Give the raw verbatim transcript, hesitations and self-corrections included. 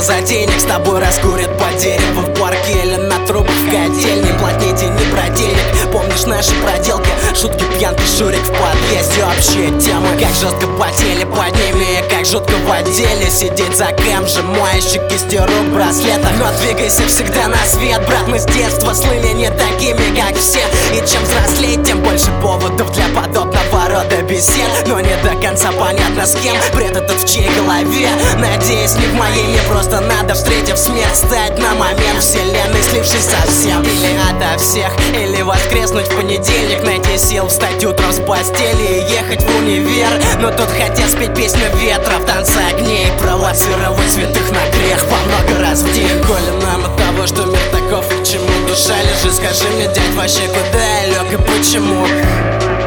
затейник с тобой раскурят по дереву в парке или на трубах в котельне. Плотните не бродильник, помнишь наши проделки? Шутки, пьянки, шурик в подъезде, общие темы. Как жестко потели под ними, как жутко в отделе сидеть за кэм, сжимающий кисти рук браслетах. Но двигайся всегда на свет, брат, мы с детства слыли не такими, как все. И чем взрослеть, тем больше поводов для подобного рода бесед. Но не до конца понятно с кем, бред этот в чьей голове. Надеюсь, не в моей, мне просто надо, встретив смерть, стать на момент вселенной, слившись совсем. Или ото всех, или воскреснуть в понедельник, найти сил встать утром с постели и ехать в универ. Но тут хотят спеть песню ветра в танце огней, провоцировать святых на грех по много раз в день. Коли нам от того, что мир таков и к чему душа лежит, скажи мне, дядь, вообще куда я лег и почему?